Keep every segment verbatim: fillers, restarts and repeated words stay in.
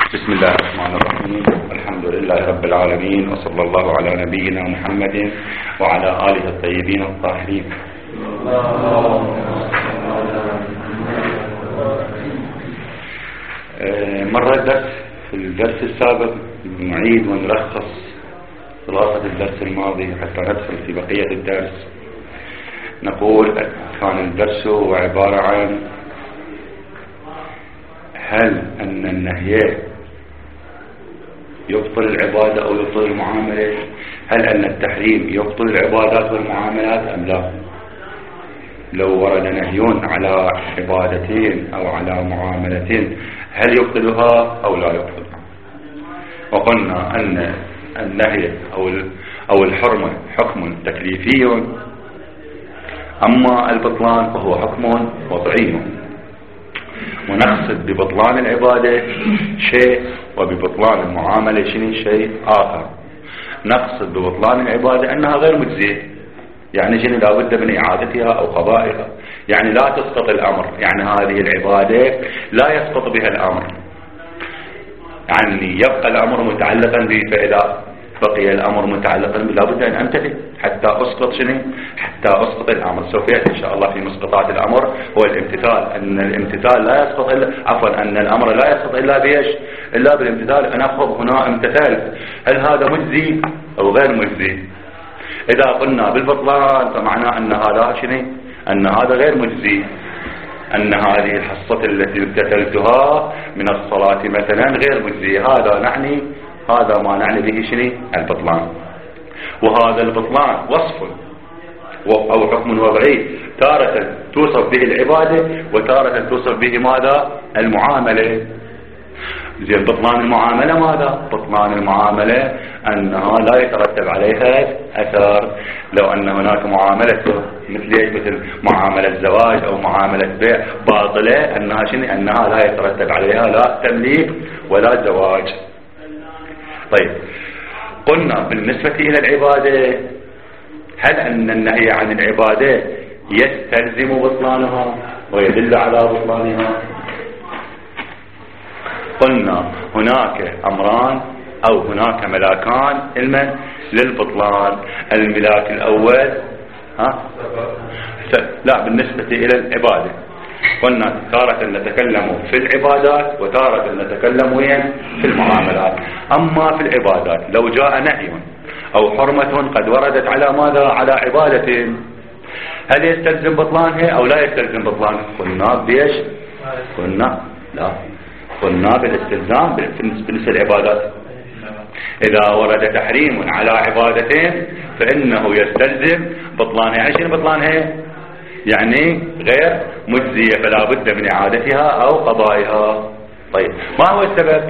بسم الله الرحمن الرحيم. الحمد لله رب العالمين، وصلى الله على نبينا محمد وعلى آله الطيبين الطاهرين. مر الدرس في الدرس السابق، نعيد ونلخص خلاصة الدرس الماضي حتى ندخل في بقية الدرس. نقول كان الدرس هو عبارة عن هل أن النهي يبطل العبادة أو يبطل المعاملة؟ هل أن التحريم يبطل العبادات والمعاملات أم لا؟ لو ورد نهي على عبادتين أو على معاملتين هل يبطلها أو لا يبطلها؟ وقلنا أن النهي أو أو الحرمة حكم تكليفي، أما البطلان فهو حكم وضعي، ونقصد ببطلان العبادة شيء وببطلان المعاملة شيء شيء آخر. نقصد ببطلان العبادة أنها غير مجزية، يعني شيء لا بد من إعادتها أو قضائها، يعني لا تسقط الأمر، يعني هذه العبادة لا يسقط بها الأمر، يعني يبقى الأمر متعلقا به، فإذا بقي الأمر متعلقا به لابد أن أمتثل حتى أسقط شنو؟ حتى أسقط الأمر. سوف يأتي إن شاء الله في مسقطات الأمر هو الامتثال، أن الامتثال لا يسقط إلا عفوا أن الأمر لا يسقط إلا بإيش؟ إلا بالامتثال. أنا أخذ هنا امتثلت، هل هذا مجزي أو غير مجزي؟ إذا قلنا بالبطلان فمعناه أن هذا شنو؟ أن هذا غير مجزي، أن هذه الحصة التي امتثلتها من الصلاة مثلا غير مجزي، هذا نعني هذا ما نعني به شنو؟ البطلان. وهذا البطلان وصف أو حكم وضعي، تارة توصف به العبادة وتارة توصف به ماذا؟ المعاملة. زين بطلان المعاملة ماذا؟ بطلان المعاملة أنها لا يترتب عليها أثر. لو أن هناك معاملة مثل ايش؟ مثل معاملة زواج أو معاملة بيع باطلة، أنها شنو؟ أنها لا يترتب عليها لا تمليك ولا زواج. طيب قلنا بالنسبة إلى العبادة، هل أن النهي عن العبادة يستلزم بطلانها ويدل على بطلانها؟ قلنا هناك أمران أو هناك ملاكان علما للبطلان. الملاك الأول ها؟ لا بالنسبة إلى العبادة قلنا تارة نتكلم في العبادات وتارة نتكلم وين؟ في المعاملات. أما في العبادات لو جاء نهي أو حرمة قد وردت على ماذا؟ على عبادة، هل يستلزم بطلانها أو لا يستلزم بطلانها؟ قلنا بيش؟ قلنا لا، قلنا بالاستلزام بالنسبة للعبادات. إذا ورد تحريم على عبادتين فإنه يستلزم بطلانها. يعني شنو بطلانها؟ يعني غير مجزية، فلا بد من إعادتها أو قضائها. طيب ما هو السبب؟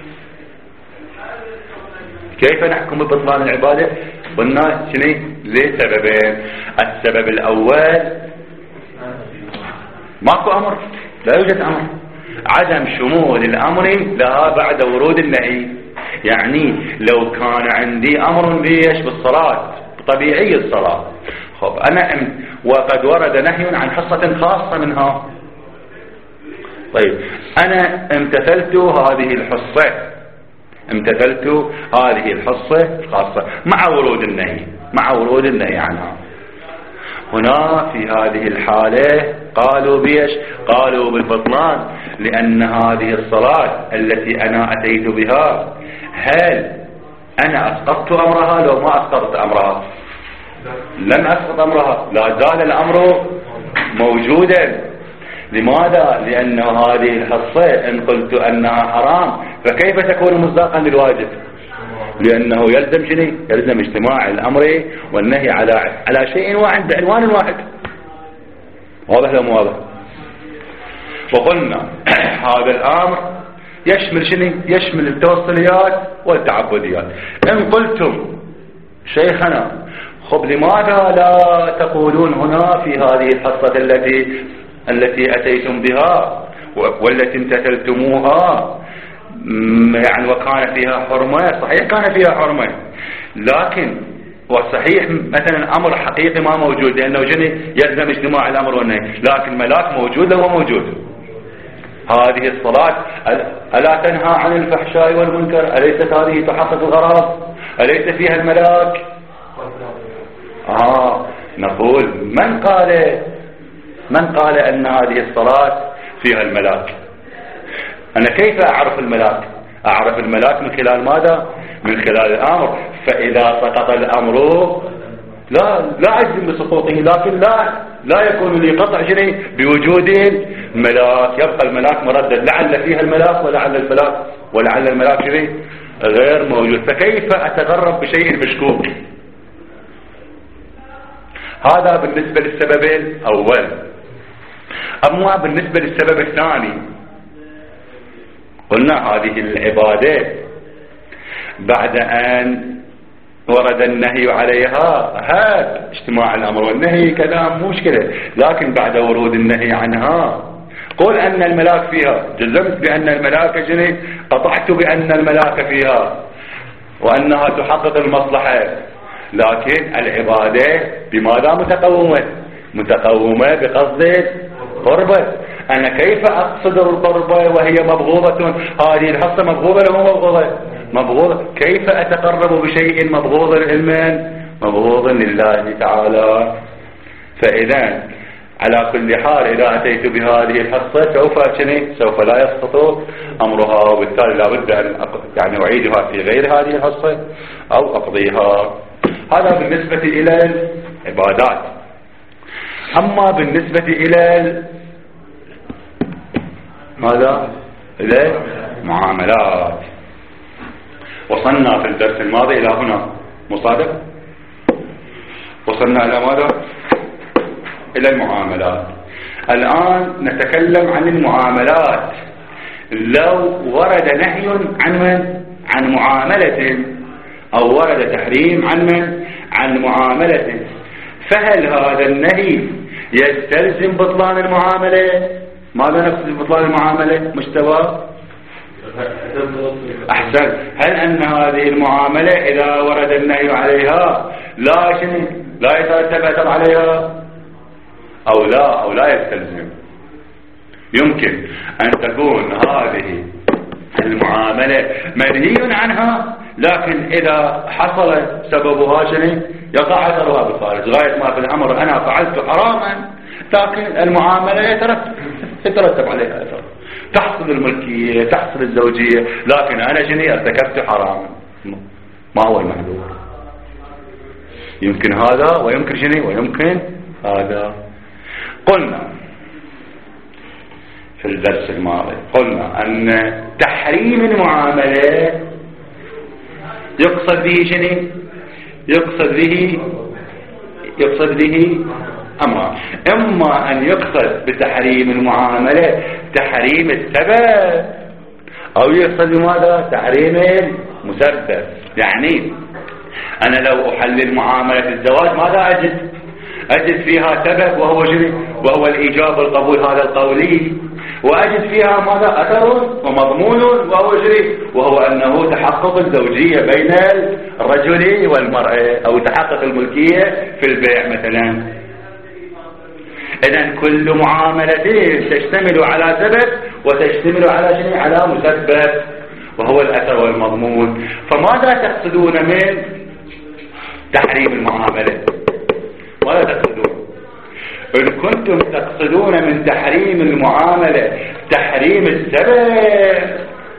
كيف نحكم ببطلان العبادة؟ قلنا شنو؟ لسببين. السبب الأول ماكو أمر، لا يوجد أمر، عدم شمول الأمر لها بعد ورود النهي. يعني لو كان عندي أمر بيش بالصلاة طبيعي الصلاة، خب أنا أم وقد ورد نهي عن حصة خاصة منها، طيب أنا امتثلت هذه الحصة، امتثلت هذه الحصة الخاصة مع ورود النهي، مع ورود النهي عنها. هنا في هذه الحالة قالوا بيش؟ قالوا بالبطلان، لأن هذه الصلاة التي أنا أتيت بها هل أنا أسقطت أمرها؟ لو ما أسقطت أمرها لم أسقط أمرها، لا زال الأمر موجودا. لماذا؟ لأن هذه الحصة إن قلت أنها حرام فكيف تكون مصداقا للواجب؟ لأنه يلزم شنو؟ يلزم اجتماع الأمر والنهي على على شيء واحد بعنوان واحد. واضح ولا مو واضح؟ وقلنا هذا الأمر يشمل شنو؟ يشمل التوصليات والتعبديات. إن قلتم شيخنا خب لماذا لا تقولون هنا في هذه الحصة التي التي أتيتم بها والتي امتثلتموها يعني وكان فيها حرمة؟ صحيح كان فيها حرمة، لكن وصحيح مثلا أمر حقيقي ما موجود، لأنه جني يلزم اجتماع الأمر والنهي، لكن ملاك موجود لو موجود. هذه الصلاة ألا تنهى عن الفحشاء والمنكر؟ أليست هذه تحقق الغرض؟ أليس فيها الملاك؟ آه نقول من قال من قال أن هذه الصلاة فيها الملاك؟ أنا كيف أعرف الملاك؟ أعرف الملاك من خلال ماذا؟ من خلال الأمر. فإذا سقط الأمر لا لا أجزم بسقوطه، لكن لا لا يكون لي قطع جني بوجود الملاك، يبقى الملاك مردد، لعل فيها الملاك ولعل الملاك ولعل الملاك جني غير موجود. فكيف أتغرب بشيء مشكوك؟ هذا بالنسبة للسبب الأول. أما بالنسبة للسبب الثاني، قلنا هذه العبادات بعد أن ورد النهي عليها، هذا اجتماع الأمر والنهي كلام مشكلة، لكن بعد ورود النهي عنها قل أن الملاك فيها، جزمت بأن الملاك جني، قطعت بأن الملاك فيها وأنها تحقق المصلحة، لكن العبادة بماذا متقومة؟ متقومة بقصد قربة. أنا كيف أقصد القربة وهي مبغوضة؟ هذه الحصة مبغوضة لهم مبغوضة مبغوضة. كيف أتقرب بشيء مبغوض علما مبغوض لله تعالى؟ فإذا على كل حال إذا أتيت بهذه الحصة سوف أشني سوف لا يسقط أمرها، وبالتالي لابد أن يعني أعيدها في غير هذه الحصة أو أقضيها. هذا بالنسبة إلى العبادات. أما بالنسبة إلى ماذا؟ إلى معاملات. وصلنا في الدرس الماضي إلى هنا مصادف، وصلنا إلى ماذا؟ إلى المعاملات. الآن نتكلم عن المعاملات. لو ورد نهي عن من؟ عن معاملة، أو ورد تحريم عن من؟ عن معاملة، فهل هذا النهي يستلزم بطلان المعاملة؟ ماذا نقصد ببطلان المعاملة؟ مستوى أحسن. هل أن هذه المعاملة إذا ورد النهي عليها لا شنو لا يترتب عليها أو لا أو لا يستلزم؟ يمكن أن تكون هذه المعاملة منهي عنها، لكن إذا حصل سببها شنو يقع أثرها بالخارج. غاية ما في الأمر أنا فعلت حراما، لكن المعاملة يترتب يترتب عليها أثر، تحصل الملكية تحصل الزوجية، لكن أنا شنو ارتكبت حراما. ما هو المحذور؟ يمكن هذا ويمكن شنو ويمكن هذا. قلنا في الدرس الماضي قلنا أن تحريم المعاملة يقصد به شنو؟ يقصد به يقصد به أمران. إما أن يقصد بتحريم المعاملة تحريم السبب، أو يقصد بماذا؟ تحريم المسبب. يعني أنا لو أحلل معاملة الزواج ماذا أجد؟ أجد فيها سبب وهو جري وهو الإيجاب والقبول هذا القولي، وأجد فيها ماذا؟ أثر ومضمون وهو جري وهو أنه تحقق الزوجية بين الرجل والمرأة، أو تحقق الملكية في البيع مثلا. إذن كل معاملة تشتمل على سبب وتشتمل على شيء على مسبب وهو الأثر والمضمون. فماذا تقصدون من تحريم المعاملة؟ ماذا تقصدون؟ إن كنتم تقصدون من تحريم المعاملة تحريم السبب،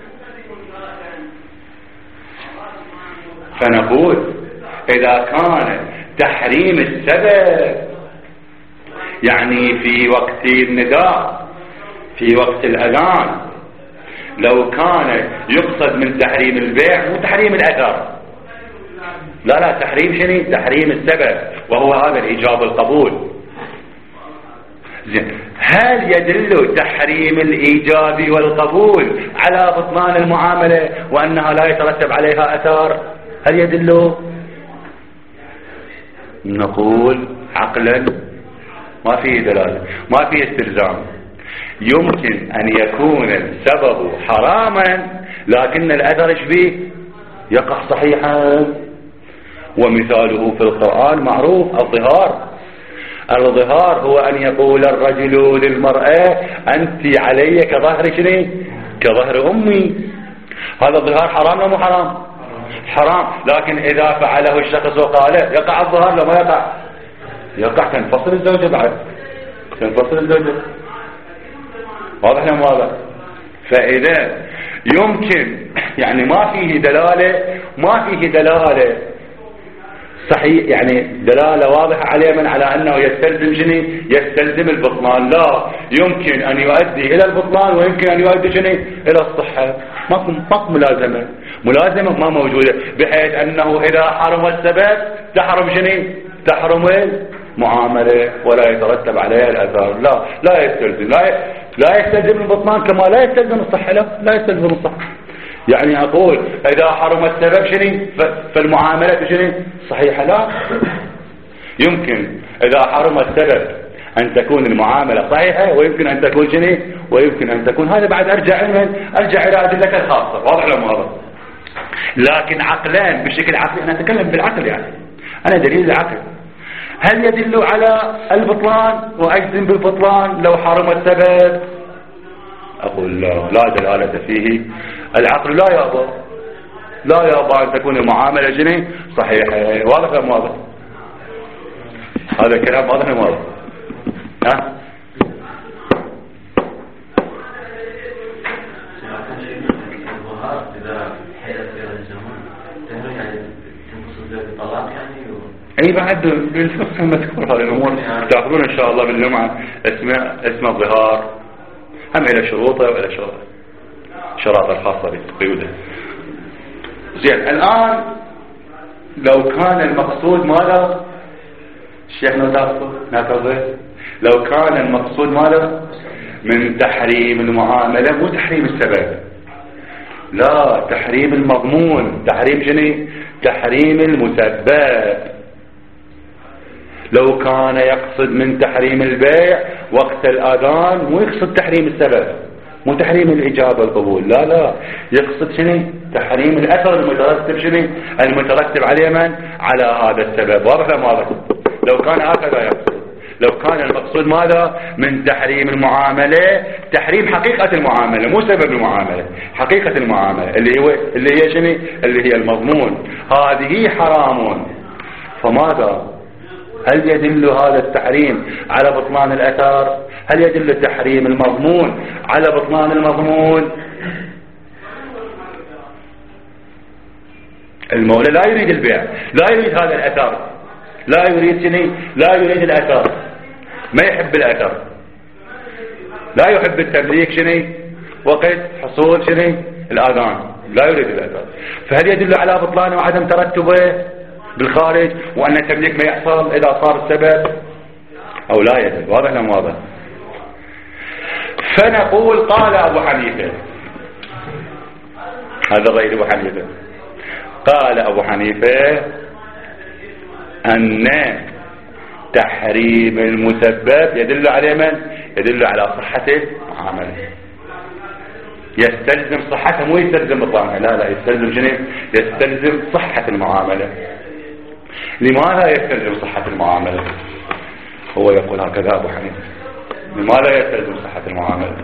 فنقول إذا كان تحريم السبب يعني في وقت النداء في وقت الأذان، لو كان يقصد من تحريم البيع مو تحريم الأثر، لا لا تحريم شنو؟ تحريم السبب وهو هذا الإيجاب القبول. زين، هل يدل تحريم الإيجاب والقبول على بطلان المعاملة وأنها لا يترتب عليها أثر؟ هل يدل؟ نقول عقلا ما فيه دلالة، ما فيه استلزام. يمكن أن يكون السبب حراما لكن الأثر شبيه يقع صحيحا، ومثاله في القرآن معروف الظهار. الظهار هو أن يقول الرجل للمرأة أنت علي كظهر شنو؟ كظهر أمي. هذا الظهار حرام ولا مو حرام؟ حرام. لكن إذا فعله الشخص وقال يقع الظهار لو ما يقع؟ يقع. تنفصل الزوجة بعد، تنفصل الزوجة. واضح لهم واضح؟ فإذا يمكن يعني ما فيه دلالة، ما فيه دلالة صحيح يعني دلالة واضحة عليه من على أنه يستلزم شنو؟ يستلزم البطلان. لا، يمكن أن يؤدي إلى البطلان ويمكن أن يؤدي شنو؟ إلى الصحة. ماكو ماكو ملازمة، ملازمة ما موجودة، بحيث أنه إذا حرم السبب تحرم شنو؟ تحرم المعاملة ولا يترتب عليها الأثار. لا لا يستلزم، لا لا يستلزم البطلان كما لا يستلزم الصحة. لا لا يستلزم الصحة. يعني أقول إذا حرم السبب شنو؟ فالمعاملة شنو؟ صحيحة. لا، يمكن إذا حرم السبب أن تكون المعاملة صحيحة ويمكن أن تكون شنو؟ ويمكن أن تكون هذا بعد أرجع أرجع إلى أدلة الخاصة. واضح لهم هذا؟ لكن عقلان بشكل عقلي، أنا أتكلم بالعقل، يعني أنا دليل العقل. هل يدل على البطلان وأجزم بالبطلان لو حرم السبب؟ أقول لا، لا دلالة فيه. العقل لا يأبى، لا يأبى أن تكون المعاملة جني صحيحة. واضح ولا واضح؟ هذا الكلام واضح ولا واضح؟ ها؟ اي بعد بالفقه مذكور هذه الامور، تاخذون ان شاء الله بالجمعه اسماء اسم الظهار، هم الى شروطه والى شرائط الخاصه بقيوده. زين، الان لو كان المقصود ماذا؟ الشيخ ناكوزي، لو كان المقصود ماذا؟ من تحريم المعامله، مو تحريم السبب، لا، تحريم المضمون. تحريم شنو؟ تحريم المسبب. لو كان يقصد من تحريم البيع وقت الآذان، مو يقصد تحريم السبب، مو تحريم الإجابة والقبول، لا لا، يقصد شنو؟ تحريم الأثر المترتب شنو؟ المترتب عليه من؟ على هذا السبب. واضح ولا واضح؟ لو كان هكذا يقصد، لو كان المقصود ماذا؟ من تحريم المعاملة، تحريم حقيقة المعاملة، مو سبب المعاملة، حقيقة المعاملة اللي هو اللي هي شنو؟ اللي هي المضمون، هذه حرام. فماذا؟ هل يدل هذا التحريم على بطلان الأثر؟ هل يدل تحريم المضمون على بطلان المضمون؟ المولى لا يريد البيع، لا يريد هذا الأثر، لا يريد شنو؟ لا يريد الأثر، ما يحب الأثر، لا يحب التمليك شنو؟ وقت حصول شنو؟ الآذان، لا يريد الأثر. فهل يدل على بطلانه وعدم ترتبه بالخارج وأن التمليك ما يحصل إذا صار السبب أو لا يدل؟ واضح ولا واضح؟ فنقول قال أبو حنيفة، هذا غير أبو حنيفة، قال أبو حنيفة أن تحريم المسبب يدل على من؟ يدل على صحة المعاملة، يستلزم صحتها، مو يستلزم بطلانها، لا لا، يستلزم شنو؟ يستلزم صحة المعاملة. لماذا يستلزم صحة المعاملة؟ هو يقول هكذا أبو حنيفة، لماذا يستلزم صحة المعاملة؟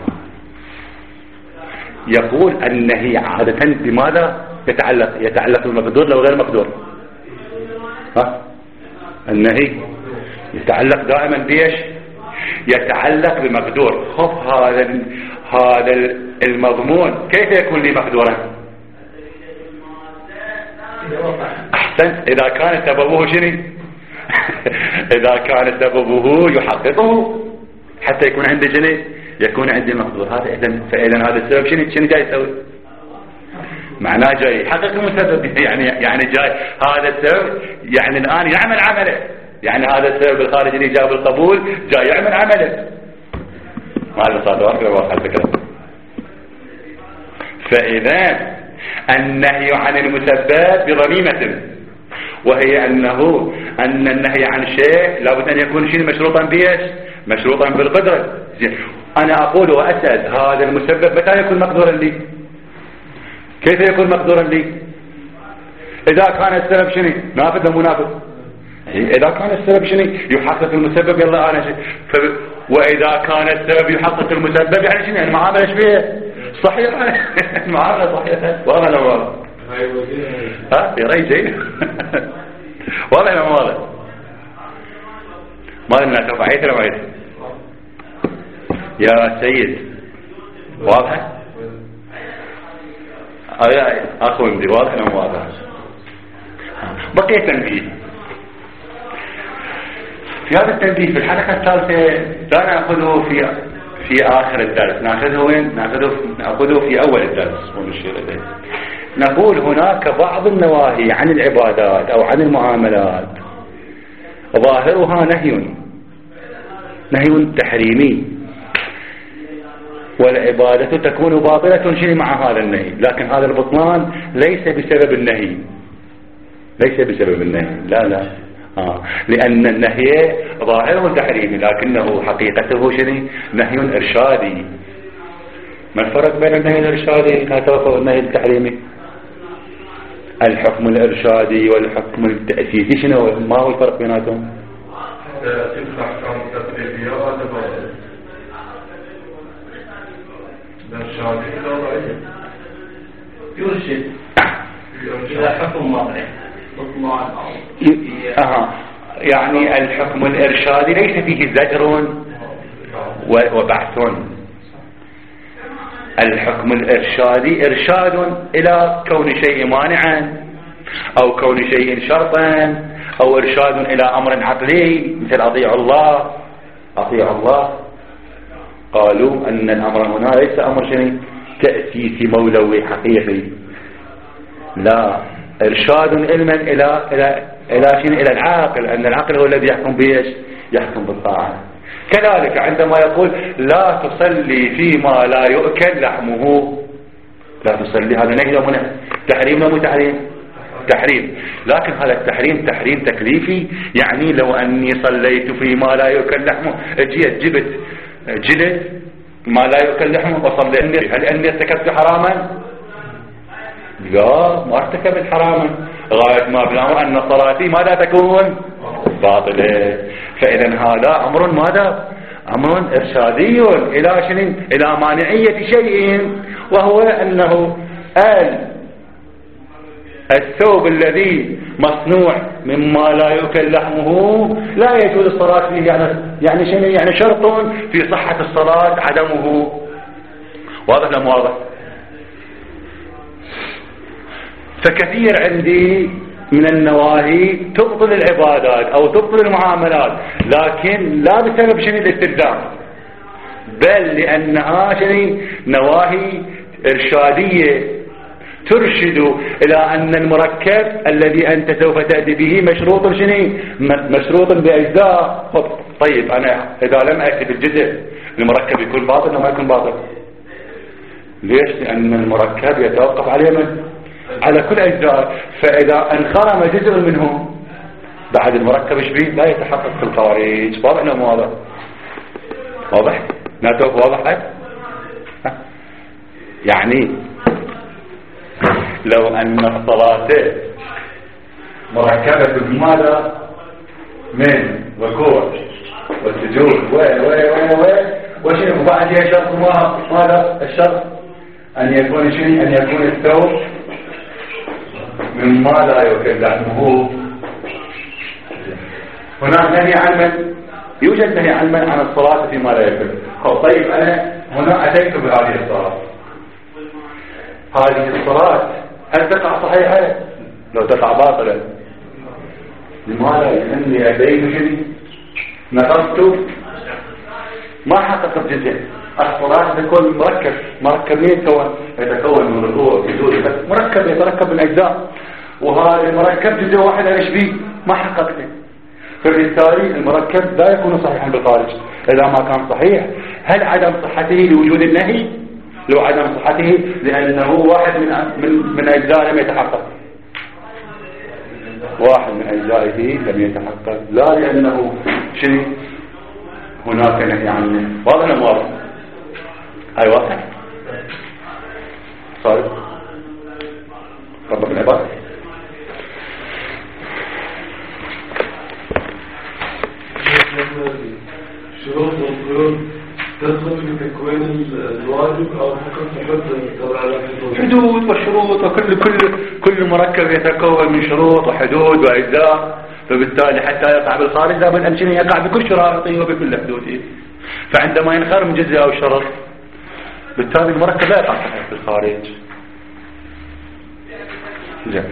يقول النهي عادة بماذا يتعلق؟ يتعلق بالمقدور لو غير مقدور. ها؟ النهي يتعلق دائما بيش؟ يتعلق بمقدور. خف هذا هذا المضمون كيف يكون لي مقدورا؟ أحسن، إذا كان سببه شنو؟ إذا كان سببه يحققه حتى يكون عندي شنو؟ يكون عندي مقدور. هذا إذن فإذا هذا السبب شنو؟ شنو جاي يسوي؟ معناه جاي يحقق المسبب، يعني يعني جاي هذا السبب، يعني الآن يعمل عمله، يعني هذا السبب الخارجي اللي جاب القبول جاي يعمل عمله. ما هذا صار واحد واحد فكرة. فإذا النهي عن المسبب بضميمة، وهي أنه أن النهي عن شيء لابد أن يكون شيء مشروطا بيش؟ مشروطا بالقدرة. أنا أقول وأسأل هذا المسبب متى يكون مقدورا لي؟ كيف يكون مقدورا لي؟ إذا كان السبب شنو؟ نافذ أو منافذ؟ إذا كان السبب شنو يحقق المسبب يلا أنا شنو ف... وإذا كان السبب يحقق المسبب يعني شنو المعاملة ايش فيها صحيح المعاملة صحيحة والله لا والله ها يا ريجي والله لا والله ما لنا ترفع عيت ولا عيت يا سيد واضحة أي أخو مدير واضح ولا واضح بقي تنبيه في هذا التنبيه في الحلقة الثالثة لا نأخذه في في آخر الدرس نأخذه وين نأخذه نأخذه في أول الدرس ونشير إليه نقول هناك بعض النواهي عن العبادات أو عن المعاملات ظاهرها نهي نهي تحريمي والعبادة تكون باطلة شيء مع هذا النهي لكن هذا البطلان ليس بسبب النهي ليس بسبب النهي لا لا آه. لأن النهي ظاهره تحريمي لكنه حقيقته شنو نهي إرشادي ما الفرق بين النهي الإرشادي والنهي التحريمي الحكم الإرشادي والحكم التأسيسي شنو ما هو الفرق بيناتهم الأحكام التقليدية الإرشادي لا رأيه يرشد إلى حكم واضح أها يعني الحكم الإرشادي ليس فيه زجر وبحث الحكم الإرشادي إرشاد إلى كون شيء مانعا أو كون شيء شرطا أو إرشاد إلى أمر عقلي مثل أطيع الله أطيع الله قالوا أن الأمر هنا ليس أمر شيء تأسيسي مولوي حقيقي لا إرشاد علما إلى إلى إلى شيء إلى العاقل أن العقل هو الذي يحكم بإيش يحكم بالطاعة كذلك عندما يقول لا تصلي فيما لا يؤكل لحمه لا تصلي هذا نهي ولا منع تحريم ولا تحريم تحريم لكن هذا التحريم تحريم تكليفي يعني لو أني صليت فيما لا يؤكل لحمه جيت جبت جلد ما لا يؤكل لحمه وصلي هل أني ارتكبت حراما لا ما ارتكبت حراما غاية ما في الأمر أن صلاتي ماذا تكون باطلة فإذا هذا أمر ماذا أمر إرشادي إلى شنو إلى مانعية شيء وهو أنه آل الثوب الذي مصنوع مما لا يؤكل لحمه لا يجوز الصلاة فيه يعني يعني شنو يعني شرط في صحة الصلاة عدمه واضح لا واضح فكثير عندي من النواهي تبطل العبادات أو تبطل المعاملات لكن لا بسبب شنو الاستلزام بل لأنها شنو نواهي إرشادية ترشد إلى أن المركب الذي أنت سوف تأتي به مشروط شنو مشروط بأجزاء طيب أنا إذا لم أأتي بالجزء المركب يكون باطل أو ما يكون باطل ليش لأن المركب يتوقف عليه من على كل أجزاء فإذا انخرم جزء منه بعد المركب شبيه لا يتحقق في الخارج واضح ولا مو واضح واضح ناتوك واضح يعني لو أن الصلاة مركبة بماذا من ركوع والسجود و و و و وشنو بعد شرط ماذا الشرط أن يكون شنو أن يكون الثوب مما لا يؤكل لحمه هناك نهي عن من يوجد نهي عن من عن الصلاة فيما لا يؤكل طيب أنا هنا أتيت بهذه الصلاة هذه الصلاة هل تقع صحيحة لو تقع باطلا لماذا لأني أتيت شيء نقصت ما حققت جزء الصلاة تكون مركب مركب يتكون يتكون من ركوع وسجود بس مركب يتركب من أجزاء وهذا المركب جزء واحد ايش بيه ما حققته فبالتالي المركب لا يكون صحيحا بالخارج إذا ما كان صحيح هل عدم صحته لوجود النهي لو عدم صحته لأنه واحد من من من أجزاء لم يتحقق واحد من أجزائه لم يتحقق لا لأنه شيء هناك نهي عنه واضح ولا واضح هاي واضح صارت رب العباد حدود وشروط، وكل كل كل مركب يتكون من شروط وحدود وأجزاء، فبالتالي حتى يقع بالخارج لابد أن يقع بكل شرائطه وبكل حدوده. فعندما ينخرم من جزء أو شرط بالتالي المركب لا يقع في الخارج. زين.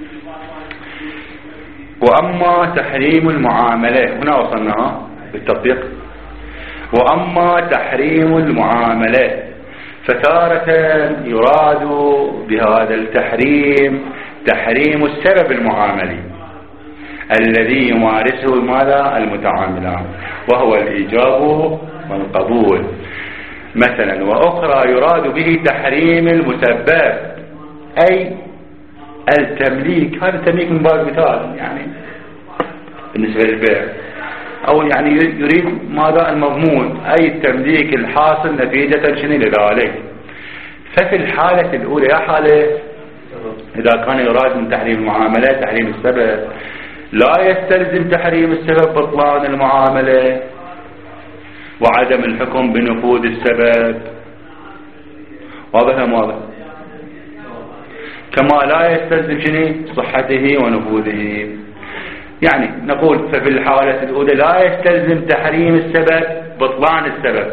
وأما تحريم المعاملة، هنا وصلنا بالتطبيق. وأما تحريم المعاملة فتارة يراد بهذا التحريم تحريم السبب المعاملي الذي يمارسه ماذا المتعاملان، وهو الإيجاب والقبول مثلا. وأخرى يراد به تحريم المسبب أي التمليك. هذا التمليك من باب مثال يعني بالنسبة للبيع، أو يعني يريد ماذا المضمون أي التمليك الحاصل نتيجة شنو لذلك. ففي الحالة الأولى يا حالة إذا كان يراد من تحريم المعاملة تحريم السبب، لا يستلزم تحريم السبب بطلان المعاملة وعدم الحكم بنفوذ السبب. واضح أم واضح؟ كما لا يستلزم شنو صحته ونفوذه. يعني نقول ففي الحالة الأولى لا يستلزم تحريم السبب بطلان السبب،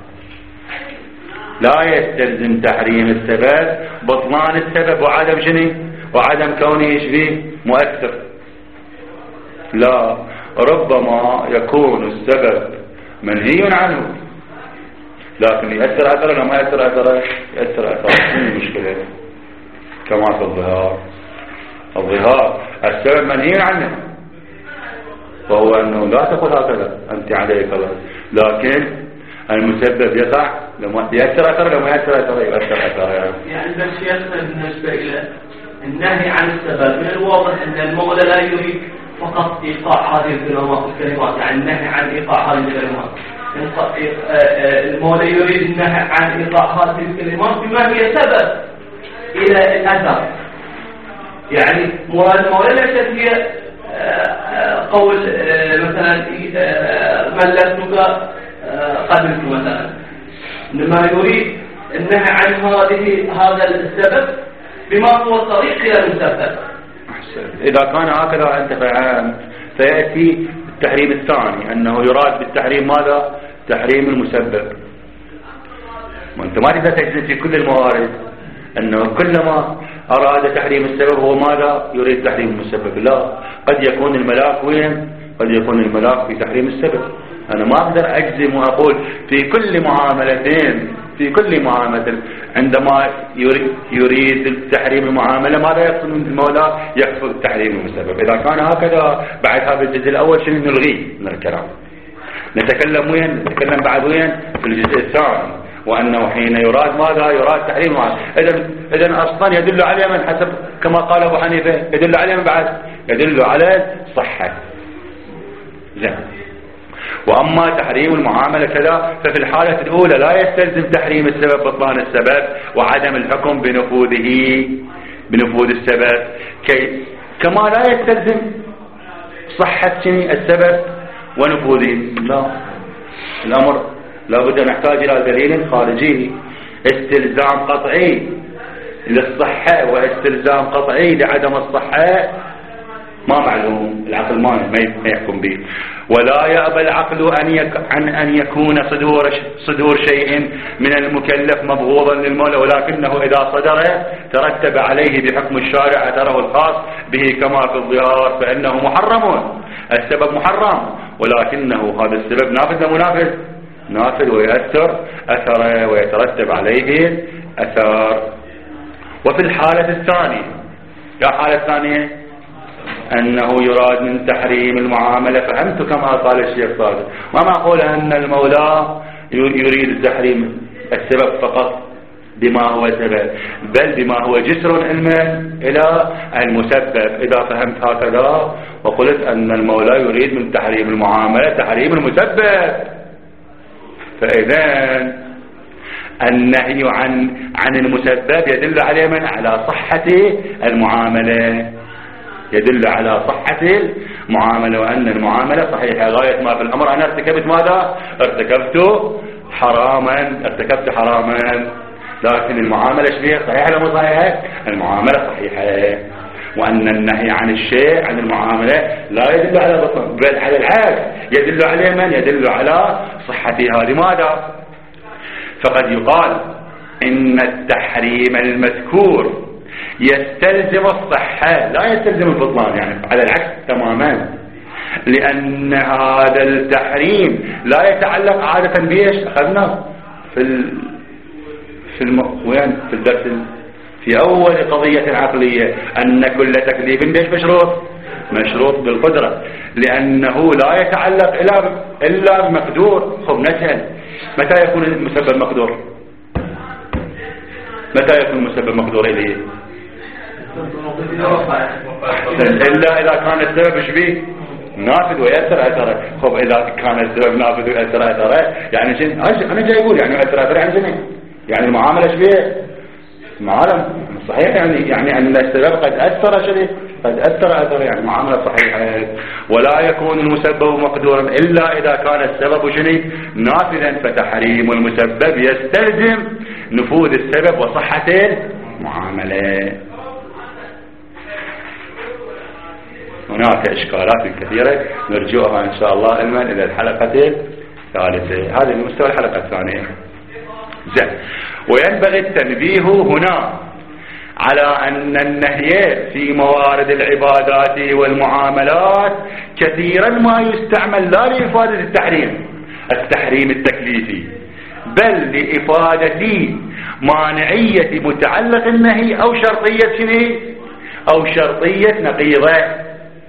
لا يستلزم تحريم السبب بطلان السبب وعدم شنو وعدم كونه يشبه مؤثر. لا، ربما يكون السبب منهي عنه لكن يأثر أثره ولا ما يأثر أثره؟ يأثر أثره. من المشكلة؟ كما في الظهار، الظهار السبب منهي عنه وهو أنه لا تقول هكذا أنت عليك الله، لكن المسبب يقع لما يأثر أثره لما يأثر أثره يأثر أثره. يعني, يعني بس يأثر بالنسبة إلى النهي عن السبب من الواضح أن المولى لا يريد فقط إيقاع هذه الكلمات، يعني النهي عن إيقاع هذه الكلمات. المولى يريد النهي عن إيقاع هذه الكلمات بما هي سبب إلى الأثر. يعني مراد المولى ليست هي قول مثلا ملكتك قبلت مثلا، إنما يريد النهي عن هذه هذا السبب بما هو طريق إلى المسبب. إذا كان هكذا أنت فهمت فيأتي التحريم الثاني أنه يراد بالتحريم ماذا؟ تحريم المسبب. وأنت ما تقدر تجزم في كل الموارد أنه كلما أراد تحريم السبب هو ماذا؟ يريد تحريم المسبب. لا، قد يكون الملاك وين؟ قد يكون الملاك في تحريم السبب. أنا ما أقدر أجزم وأقول في كل معاملتين في كل معاملة عندما يريد, يريد تحريم المعاملة ماذا يقصد من المولى؟ يقصد تحريم المسبب. إذا كان هكذا بعد هذا الجزء الأول شنو نلغيه من الكلام، نتكلم وين؟ نتكلم بعد وين؟ في الجزء الثاني، وأنه حين يراد ماذا؟ يراد تحريم المعاملة. إذن إذن أصلا يدل عليه من حسب كما قال أبو حنيفة يدل عليه من بعد يدل على صحة. زين. وأما تحريم المعاملة كذا ففي الحالة الأولى لا يستلزم تحريم السبب بطلان السبب وعدم الحكم بنفوذه بنفوذ السبب، كي كما لا يستلزم صحة السبب ونفوذه. لا، الأمر لابد نحتاج إلى دليل خارجي، استلزام قطعي للصحة واستلزام قطعي لعدم الصحة ما معلوم، العقل ما يحكم به. ولا يأبى العقل أن يك عن أن يكون صدور صدور شيء من المكلف مبغوضا للمولى، ولكنه إذا صدر ترتب عليه بحكم الشارع أثره الخاص به كما في الظهار فإنه محرم. السبب محرم ولكنه هذا السبب نافذ ومنافذ نافذ ويأثر أثره ويترتب عليه أثر. وفي الحالة الثانية، يا حالة الثانية أنه يراد من تحريم المعاملة، فهمت كما قال الشيخ صادق، وما أقول أن المولى يريد تحريم السبب فقط بما هو سبب، بل بما هو جسر علما إلى المسبب. إذا فهمت هكذا وقلت أن المولى يريد من تحريم المعاملة تحريم المسبب، فإذا النهي عن عن المسبب يدل على من؟ على صحة المعاملة، يدل على صحة المعاملة وأن المعاملة صحيحة. غاية ما في الأمر أنا ارتكبت ماذا؟ ارتكبت حراما ارتكبت حراما لكن المعاملة شبيه صحيحة ولا مو صحيحة؟ المعاملة صحيحة. وأن النهي عن الشيء عن المعاملة لا يدل على بطن، بل على العكس يدل على من؟ يدل على صحتها. لماذا؟ فقد يقال إن التحريم المذكور يستلزم الصحة لا يستلزم البطلان، يعني على العكس تماما، لأن هذا التحريم لا يتعلق عادة بإيش؟ أخذنا في ال... في الم... وين في الدرس في أول قضية عقلية أن كل تكليف بإيش مشروط؟ مشروط بالقدرة، لأنه لا يتعلق إلا ب... إلا بمقدور. خب نسأل متى يكون المسبب مقدور؟ متى يكون المسبب مقدور إليه؟ إلا إذا كان السبب شبيه نافذ ويأثر أثره. خب إذا كان السبب نافذ ويأثر أثره يعني شنو؟ أنا جاي أقول يعني يأثر أثره يعني شنو؟ يعني المعاملة شبيه معالم صحيح، يعني يعني أن السبب قد أثر شنو؟ قد أثر أثره، يعني معاملة صحيحة. ولا يكون المسبب مقدورا إلا إذا كان السبب شنو؟ نافذا. فتحريم المسبب يستلزم نفوذ السبب وصحة المعاملة. هناك إشكالات كثيرة نرجوها إن شاء الله علما إلى الحلقة الثالثة. هذه المستوى الحلقة الثانية. زين. وينبغي التنبيه هنا على أن النهي في موارد العبادات والمعاملات كثيرا ما يستعمل لا لإفادة التحريم التحريم التكليفي، بل لإفادة مانعية متعلق النهي أو شرطية شنو؟ أو شرطية نقيضة.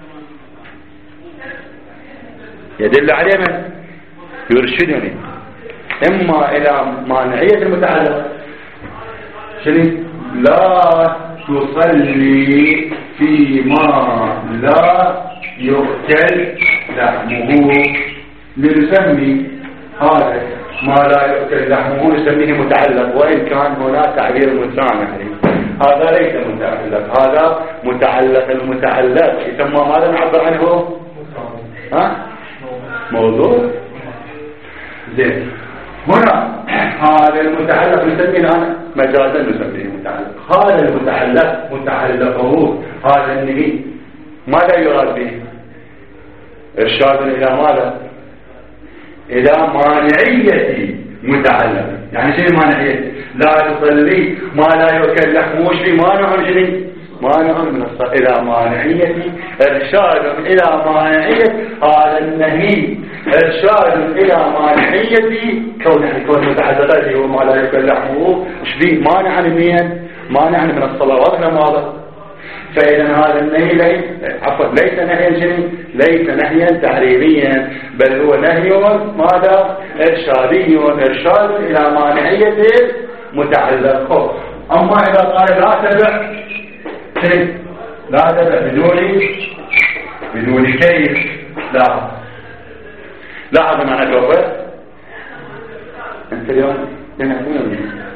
يدل عليه من؟ يرشدني إما إلى مانعية المتعلق شنو؟ لا تصلي فيما لا يؤكل لحمه، لنسمي هذا ما لا يؤكل لحمه نسميه متعلق، وإن كان هناك تعبير مسامح يعني هذا ليس متعلق، هذا متعلق. المتعلق يسمى ماذا نعبر عنه؟ ها؟ موضوع. زين. هنا هذا المتعلق نسميه الآن مجازا نسميه متعلق. هذا المتعلق متعلقه هذا النهي ماذا يراد به؟ إرشاد إلى ماذا؟ إلى مانعية متعلق. يعني شنو مانعية؟ لا تصلي ما لا يؤكل لحمه شيء مانع شنو؟ مانع من الصلاة. إلى مانعية إرشاد إلى مانعية هذا النهي، إرشاد إلى مانعية كونه كون متعلقات هو ما لا يؤكل لحمه شبيه مانع من مانع من الصلوات لماذا؟ فإذا هذا النهي ليس عفوا ليس نهيا شنو؟ ليس نهيا تحريميا، بل هو نهي ماذا؟ إرشادي، إرشاد إلى مانعية متعلق. أما إذا قال لا تبع شيء لا تبع بدون بدون كيف لا لاحظ معنا توفى أنت اليوم لنحن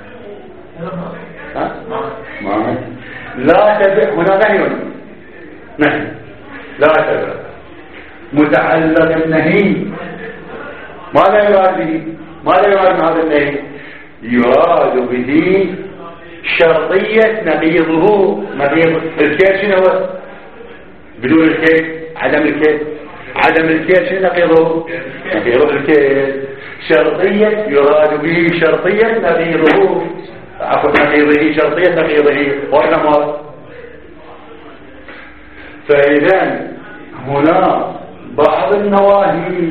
ها ما لا تبع هنا نهي نهي لا تبع متعلق النهي ماذا يراد به؟ ماذا يراد من هذا النهي؟ يراد به شرطية نقيضه. نقيض الكيف شنو هو؟ بدون الكيف عدم الكيف. عدم الكيف شنو نقيضه؟ نقيضه الكيف. شرطية يراد به شرطية نقيضه عفوا نقيضه شرطية نقيضه وإنما. فإذا هنا بعض النواهي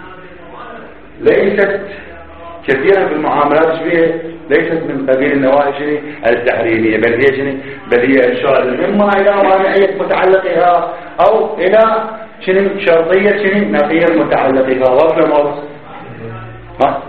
ليست كثيرا في المعاملات شبيه ليست من قبيل النواهي التحريمية، بل هي شنو؟ بل هي إرشاد إما إلى مانعية متعلقها أو إلى شنو؟ شرطية شنو؟ نقيض متعلقها. واضح ما ها؟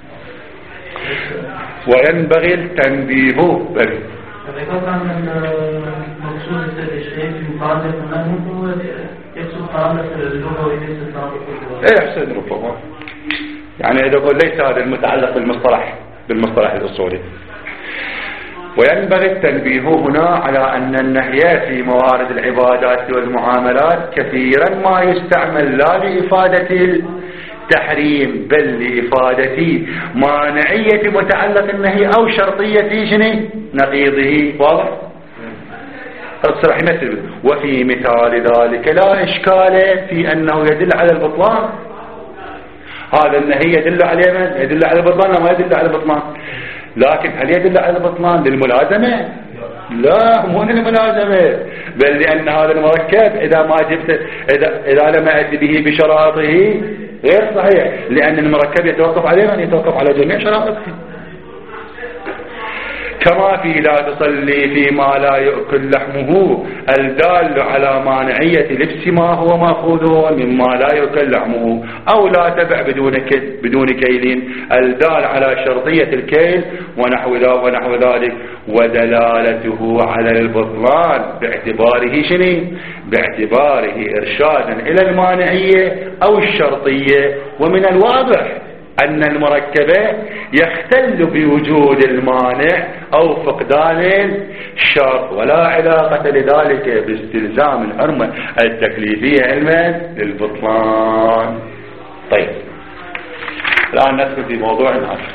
وينبغي التنبيه بل إذا كان مقصود الشيء في مقابلة ما هو يقصد قابلة اللغة وليس قابلة. إيه أحسن ربما يعني إذا قل ليس هذا المتعلق بالمصطلح بالمصطلح الأصولي. وينبغي التنبيه هنا على أن النهي في موارد العبادات والمعاملات كثيرا ما يستعمل لا لإفادة تحريم بل لإفادة مانعية متعلق النهي أو شرطية شنو نقيضه. واضح؟ تصرح مثل وفي مثال ذلك لا إشكال في أنه يدل على البطلان. هذا النهي يدل على من؟ يدل على البطلان لا ما يدل على البطلان. لكن هل يدل على البطلان للملازمة؟ لا مو للملازمة، بل لأن هذا المركب إذا ما جبت إذا, إذا لم أتي به بشرائطه غير صحيح، لأن المركب يتوقف عليه من يتوقف على جميع شرائطه. كما في لا تصلي فيما لا يؤكل لحمه الدال على مانعية لبس ما هو مأخوذ مما لا يؤكل لحمه، أو لا تبع بدون بدون كيل الدال على شرطية الكيل ونحو ونحو ذلك، ودلالته على البطلان باعتباره شنو؟ باعتباره إرشادا إلى المانعية أو الشرطية. ومن الواضح أن المركبة يختل بوجود المانع أو فقدان الشرط، ولا علاقة لذلك باستلزام الحرمة التكليفية علما للبطلان. طيب الآن ندخل في موضوع آخر،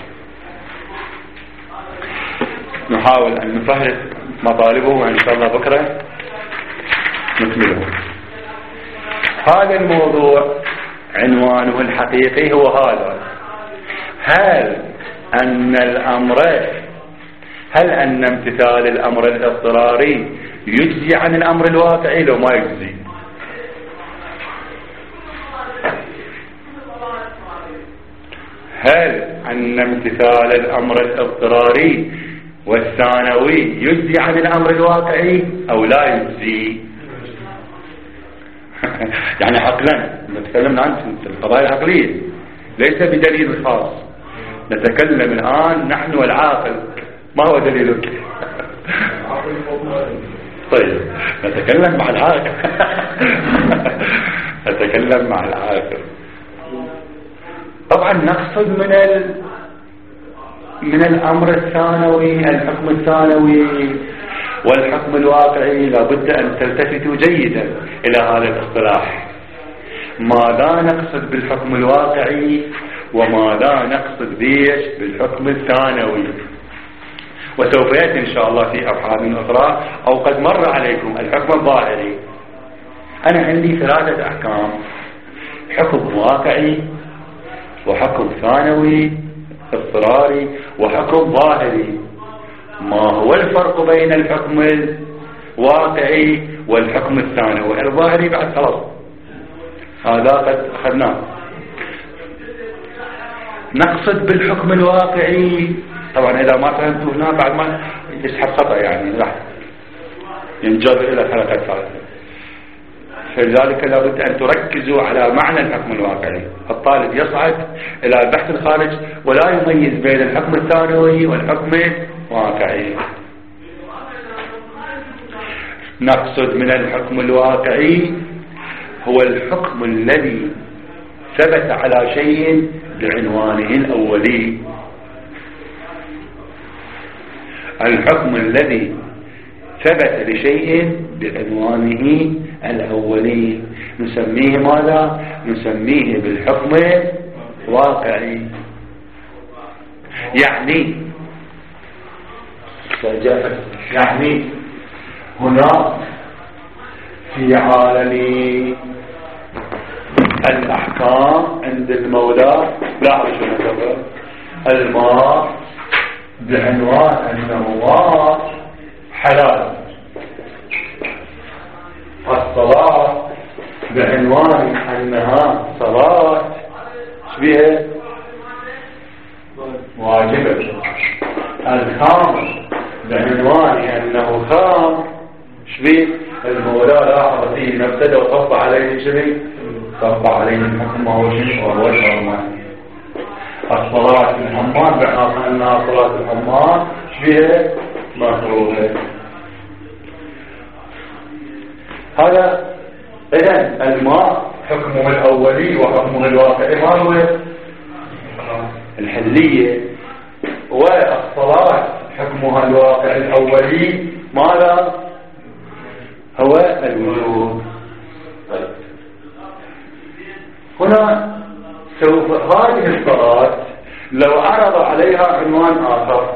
نحاول أن نفهرس مطالبه وإن شاء الله بكرة نكمله. هذا الموضوع عنوانه الحقيقي هو هذا: هل أن الأمر هل أن امتثال الأمر الاضطراري يجزي عن الأمر الواقعي لو ما يجزي؟ هل أن امتثال الأمر الاضطراري والثانوي يجزي عن الأمر الواقعي أو لا يجزي؟ يعني عقلا نتكلم عن القضايا العقلية ليس بدليل خاص، نتكلم الآن نحن والعاقل. ما هو دليلك؟ طيب نتكلم مع العاقل. نتكلم مع العاقل. طبعا نقصد من ال... من الأمر الثانوي الحكم الثانوي والحكم الواقعي لابد أن تلتفتوا جيدا إلى هذا الاصطلاح. ماذا نقصد بالحكم الواقعي وماذا نقصد بيش بالحكم الثانوي؟ وسوف يأتي إن شاء الله في أبحاث أخرى، أو قد مر عليكم الحكم الظاهري. أنا عندي ثلاثة أحكام: حكم واقعي وحكم ثانوي اضطراري وحكم ظاهري. ما هو الفرق بين الحكم الواقعي والحكم الثانوي؟ الظاهري بعد خلاص هذا قد أخذناه. نقصد بالحكم الواقعي طبعا إذا ما فهمتوا هنا بعد ما يسحب خطأ يعني راح ينجر إلى الحلقة الثالثة. فلذلك لابد أن تركزوا على معنى الحكم الواقعي. الطالب يصعد إلى البحث الخارج ولا يميز بين الحكم الثانوي والحكم الواقعي. نقصد من الحكم الواقعي هو الحكم الذي ثبت على شيء بعنوانه الأولي. الحكم الذي ثبت لشيء بعنوانه الأولي نسميه ماذا؟ نسميه بالحكم الواقعي. يعني يعني هناك في عالم الأحكام عند المولى لاحظوا شو نسبه الماء بعنوان أنه ماء حلال، الصلاة بعنوان أنها صلاة شبيه واجبة، الخامر بعنوان أنه خام شبيه المولى لاحظ فيه نفسه وطبع عليه شبيه طبع عليه الحكم وهو شيء وهو الحرمان. الصلاة في الحمام بعنوان أنها صلاة الحمام شبيه مكروهة. هذا إذن الماء حكمه الأولي وحكمه الواقعي ما هو؟ الحلية. والصلاة حكمها الواقع الأولي ماذا؟ هو الوجوب. هنا سوف هذه الصلاة لو عرض عليها عنوان آخر،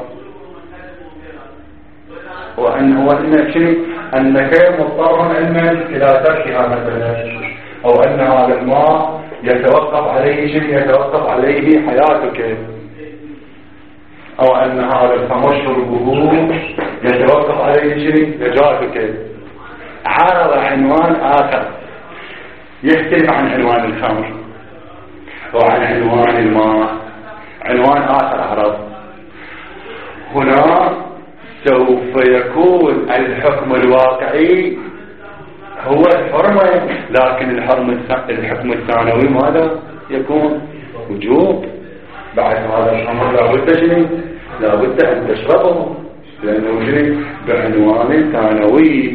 وأنه وأن شيء أنك مضطر علما إلى تركها مثلا، أو أن هذا الماء يتوقف عليه شيء يتوقف عليه حياتك، أو أن هذا الخمر شربه يتوقف عليه شيء نجاتك. عرض عنوان آخر يختلف عن عنوان الخمر وعن عنوان الماء، عنوان آخر عرض. هنا سوف يكون الحكم الواقعي هو الحرمة، لكن الحرم الحكم الثانوي ماذا يكون؟ وجوب. بعد هذا الخمر لابد شنو؟ لابد أن تشربه، لأنه شنو؟ بعنوان ثانوي.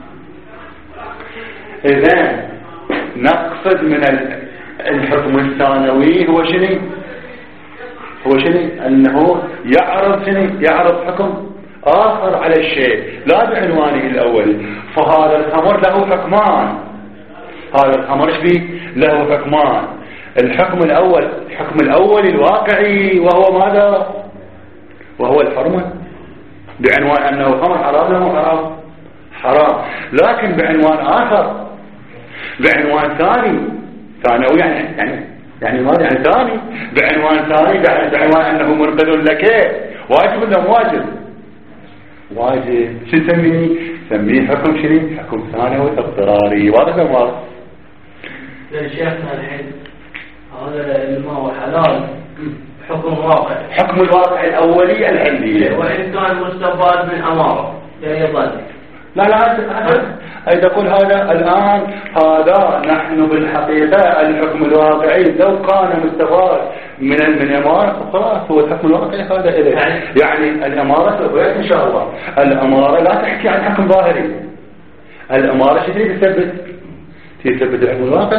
إذن نقصد من الحكم الثانوي هو شنو؟ هو شنو؟ أنه يعرض شنو؟ يعرض حكم آخر على الشيء لا بعنوانه الأولي. فهذا الخمر له حكمان، هذا الخمر ايش فيه؟ له حكمان. الحكم الأول الحكم الأول الواقعي وهو ماذا؟ وهو الحرمة، بعنوان أنه خمر حرام له حرام حرام، لكن بعنوان آخر، بعنوان ثاني ثانوي، يعني يعني يعني ماذا يعني ثاني؟ بعنوان ثاني، بعنوان أنه منقذ لك. واجب ولا مو واجب؟ واجب. شو نسميه؟ نسميه حكم شنو؟ حكم ثانوي اضطراري. واضح ولا واضح؟ يا شيخنا الحين هذا الماء حلال حكم واقع، حكم الواقع الأولي العلمي، وإن كان مستفاد من أماره يظل. لا لا أيضا أقول هذا الآن، هذا نحن بالحقيقة الحكم الواقعي لو كان مستفاد من من الأمارة خلاص هو الحكم الواقعي هذا إليه. يعني الأمارة سوف إن شاء الله الأمارة لا تحكي عن حكم ظاهري، الأمارة شو تريد تثبت؟ تثبت الحكم الواقع.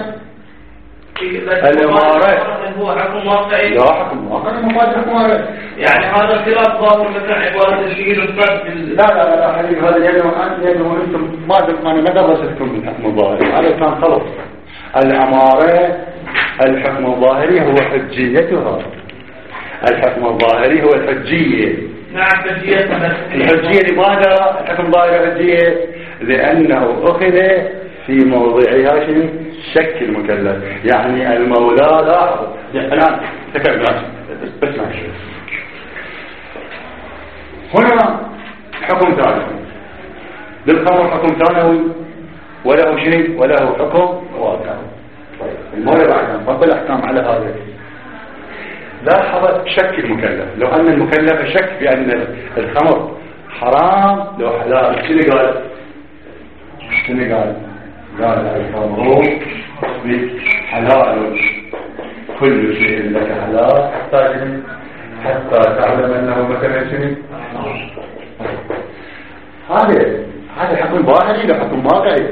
الأمارة هو حكم واقعي. لا حكم واقعي مفاد حكم واقعي. يعني هذا خلاف ظاهر مثل عبارة الشيء الفرد. لا لا لا حبيبي هذا لأنه أنت لأنه أنتم ما أنا ما درستكم بالحكم الظاهري، هذا كان خلص. الأمارة الحكم الظاهري هو حجيتها، الحكم الظاهري هو الحجية. نعم حجيتها. الحجية لماذا الحكم الظاهري حجية؟ لأنه أخذ في موضعها شنو؟ شك المكلف. يعني المولى لاحظ الآن تكلم بس ما شيء. هنا حكم ثانوي للخمر، حكم ثانوي وله شيء وله حكم واقعي. المولى بعد نفضل أحكام على هذا. لاحظ شك المكلف، لو أن المكلف شك بأن الخمر حرام لو حلال شنو قال؟ شنو قال؟ قال الخمر حلال، كل شيء لك حلال حتى حتى تعلم أنه مثلا شنو؟ هذا هذا حكم ظاهري لا حكم واقعي؟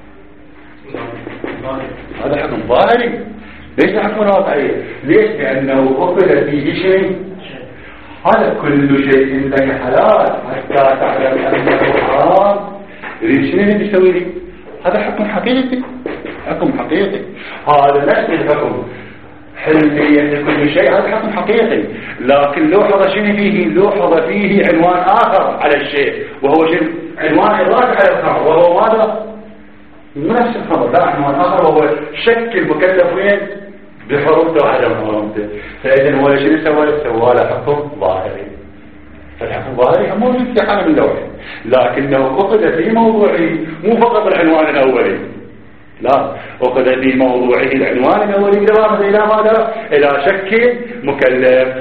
هذا حكم ظاهري. ليش حكم واقعي؟ ليش؟ لأنه أخذ فيه شيء. هذا كل شيء لك حلال حتى تعلم أنه حرام. يريد شنو اللي تسوي لي؟ هذا حكم حقيقي، حكم حقيقي. هذا نفس الحكم حلمية لكل شيء، هذا حكم حقيقي. لكن لوحظ شنو فيه؟ لوحظ فيه عنوان آخر على الشيء، وهو شنو؟ عنوان إضافي على الخمر، وهو ماذا؟ نفس الخمر لا عنوان آخر، وهو شك المكلف وين؟ بحرمته وعدم حرمته. فإذا هو شنو سوى؟ سوى له حكم ظاهري. فالحكم الظاهري موجود في حالة من اللوحة، لكنه أخذ في موضوعه مو فقط العنوان الأولي، لا، أخذ في موضوعه العنوان الأولي بالإضافة إلى ماذا؟ إلى شك مكلف.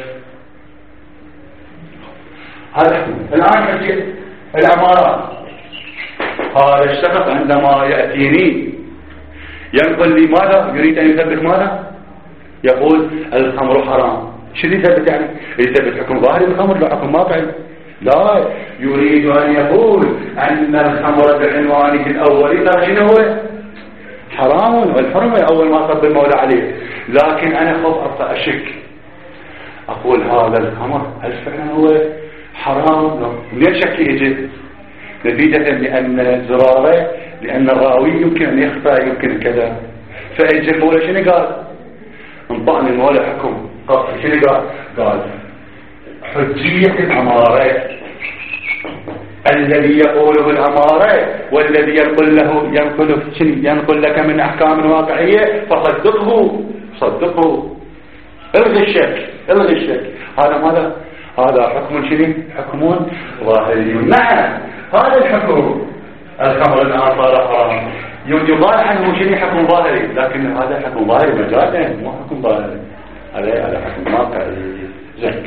هذا حكم. الآن حكي العمارات. هذا الشخص عندما يأتيني ينقل لي ماذا؟ يريد أن يثبت ماذا؟ يقول الخمر حرام. شو يثبت يعني؟ يثبت حكم ظاهري بالخمر لا حكم واقعي؟ لا، يريد أن يقول أن الخمر بعنوانه الأولي ترى شنو هو؟ حرام، والحرمة أول ما صب المولى عليه. لكن أنا خف أبقى أشك، أقول هذا الخمر هل فعلا هو حرام؟ منين شك يجي؟ نتيجة لأن الزرارة، لأن الراوي يمكن أن يخطأ، يمكن كذا. فإجا المولى شنو قال؟ انطقني المولى حكم قطعي. شنو قال؟ قال حجية الأمارة الذي يقوله الأمارة والذي ينقل له ينقل ينقل لك من أحكام واقعية فصدقه صدقه. الغي الشك الغي الشك. هذا ماذا؟ هذا حكم شنو؟ حكم ظاهري. نعم هذا الحكم الخمر الآن صار حرام يقال عنه شنو؟ حكم ظاهري، لكن هذا حكم ظاهري مجازا مو حكم ظاهري، هذا هذا حكم واقعي. زين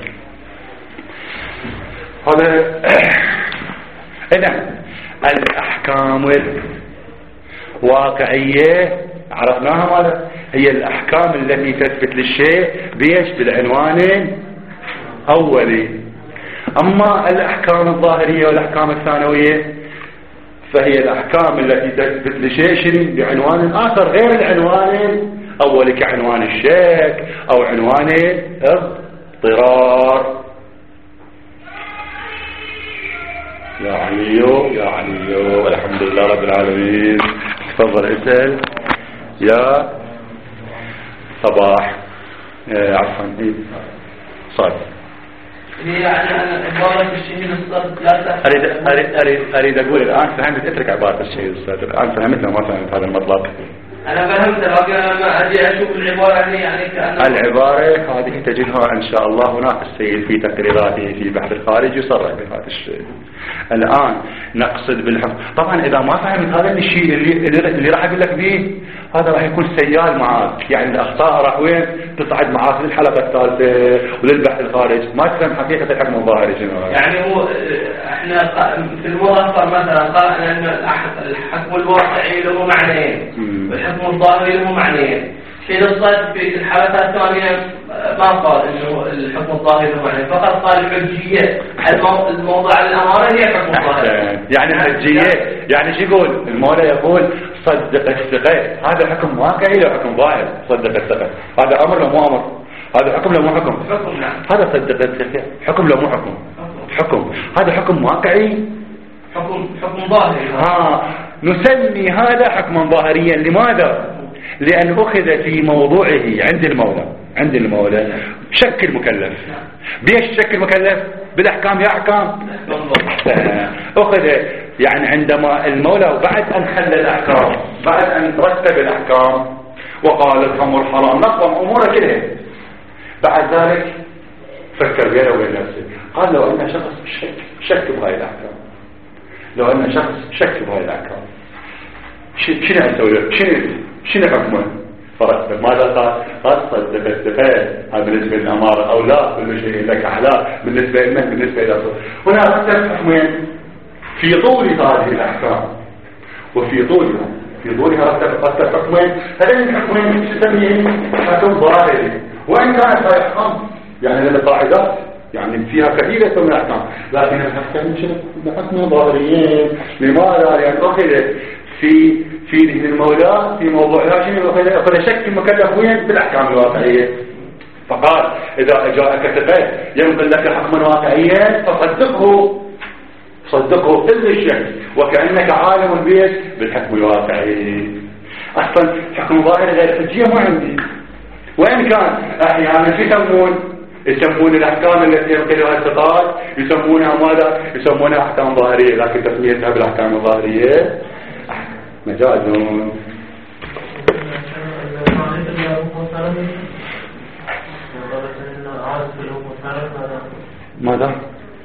هذا إذن الأحكام الواقعية عرفناها ماذا؟ هي الأحكام التي تثبت للشيء بيش بالعنوان أولي. أما الأحكام الظاهرية والأحكام الثانوية فهي الأحكام التي تثبت لشيء شنو بعنوان آخر غير العنوان الأولي، كعنوان الشك أو عنوان اضطرار. يا عليو يا عليو الحمد لله رب العالمين. تفضل اسأل يا صباح. عفوا صاد يعني أنا عبارة الشهيد الصد لا أريد أريد أريد أريد أقول الآن فهمت. اترك عبارة الشهيد الصد الآن فهمت. ما فهمت هذا المطلب. أنا فهمت، لكن أنا أجي أشوف العبارة يعني يعني كأنه العبارة هذه تجدها إن شاء الله هناك السيد في تقريراته في بحث الخارج يصرح بهذا الشيء. الآن نقصد بالحكم. طبعا إذا ما فهمت هذا الشيء اللي, اللي, اللي راح أقول لك به هذا راح يكون سيال معك، يعني الأخطاء راح وين تصعد معك للحلقة الثالثة وللبحث الخارج، ما تفهم حقيقة الحكم الظاهري شنو. يعني هو احنا في المظفر مثلا قرأنا أن الحكم الواقعي له معنيين والحكم الظاهري له معنيين. شيء الصد في الحالة الثانية ما قال انه الحكم الظاهري له معنيين، فقط قال الحجية الموضع الأمارة هي حكم ظاهري. يعني الحجية يعني شو يقول المولى؟ يقول صدق الثقة. هذا حكم واقعي لو حكم ظاهر. صدق الثقة هذا أمر لو مو أمر؟ هذا حكم لو مو حكم؟ حكم نعم. هذا صدق الثقة حكم لو مو حكم؟ حكم. هذا حكم واقعي حكم حكم ظاهري. ها نسمي هذا حكما ظاهريا. لماذا؟ لأن أخذ في موضوعه عند المولى عند المولى شك المكلف. بيش شك المكلف؟ بالأحكام يا أحكام. أخذ يعني عندما المولى بعد أن خلى الأحكام بعد أن رتب الأحكام وقال الخمر حرام نظم أموره كلها، بعد ذلك فكر بينه وبين نفسه قال لو أن شخص شك شك بهاي الأحكام لو أن شخص شك بهاي الأحكام شنو أسوي له؟ شنو شنو حكمه؟ فرتب. ماذا قال؟ قال صدق الثقة. هذا بالنسبة للأمارة أو لا بالنسبة لك أعلى بالنسبة لمن؟ بالنسبة إلى صدق. هنا رتب حكمين في طول هذه الأحكام وفي طولها في طولها رتب رتب حكمين. هذين الحكمين تسميه حكم ظاهري، وإن كانت هاي أحكام يعني للقاعدات يعني فيها كثيرة من الأحكام، لكن الحكم شنو؟ حكم ظاهريين. لماذا؟ لأن أخذ في في ذهن المولى في موضوع شنو؟ أخذ شك المكلف وين؟ بالأحكام الواقعية. فقال إذا جاءك ثقة ينقل لك حكما واقعيا فصدقه صدقه إلا الشك وكأنك عالم البيت بالحكم الواقعي. أصلا حكم ظاهري غير حجية ما عندي، وإن كان أحيانا يسمون يسمون الأحكام التي ينقلها الثقات يسمونها ماذا؟ يسمونها أحكام ظاهرية، لكن تسميتها بالأحكام الظاهرية مجاز. ماذا؟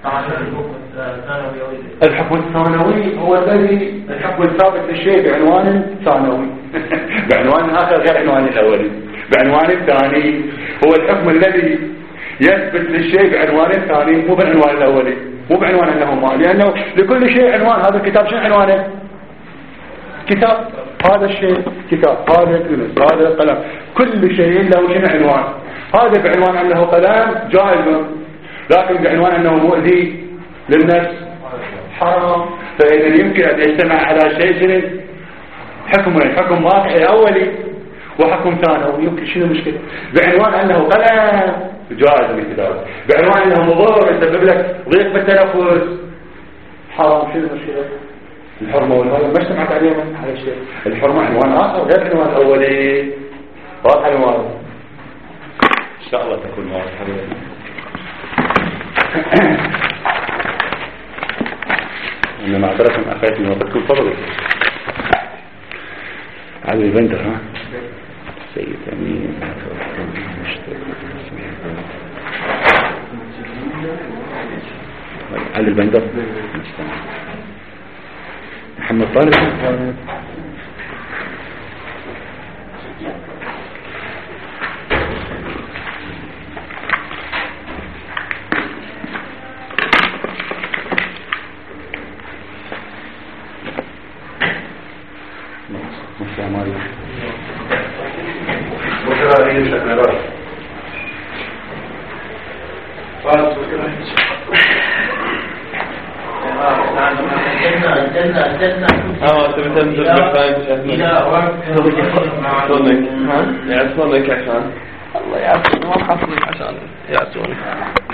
الحكم الثانوي هو الذي الحكم الثابت للشيء بعنوان ثانوي بعنوان آخر غير عنوان الأولي. بعنوان الثاني هو الحكم الذي يثبت للشيء بعنوان ثاني مو بعنوان الأولي، مو بعنوان أنه ما، لأنه لكل شيء عنوان. هذا الكتاب شنو عنوانه؟ كتاب. هذا الشيء كتاب، هذا الكنس، هذا القلم، كل شيء له شنو عنوان. هذا بعنوان أنه قلم جائز، لكن بعنوان أنه مؤذي للنفس حرام. فإذا يمكن أن يجتمع على شيء شنو؟ حكمين، حكم واقعي أولي وحكم ثانوي. يمكن شنو المشكلة؟ بعنوان أنه قلم جائز بالكتاب، بعنوان أنه مضر يسبب لك ضيق بالتنفس حرام. شنو المشكلة؟ الحرمة والهوى ما اجتمعت عليهم على شيء. الحرمة عنوان آخر غير عنوان الأولي. واضح الموضوع؟ إن شاء الله تكون واضحة. أنا معذرة أخيت من وقتكم. فضل علي البندر. ها سيد أمين علي البندر. محمد طارق. اه تبي تنزل بالفايد الى صونك ها يعصونك عشان الله يعصونك ما خاصني عشان يعصونك.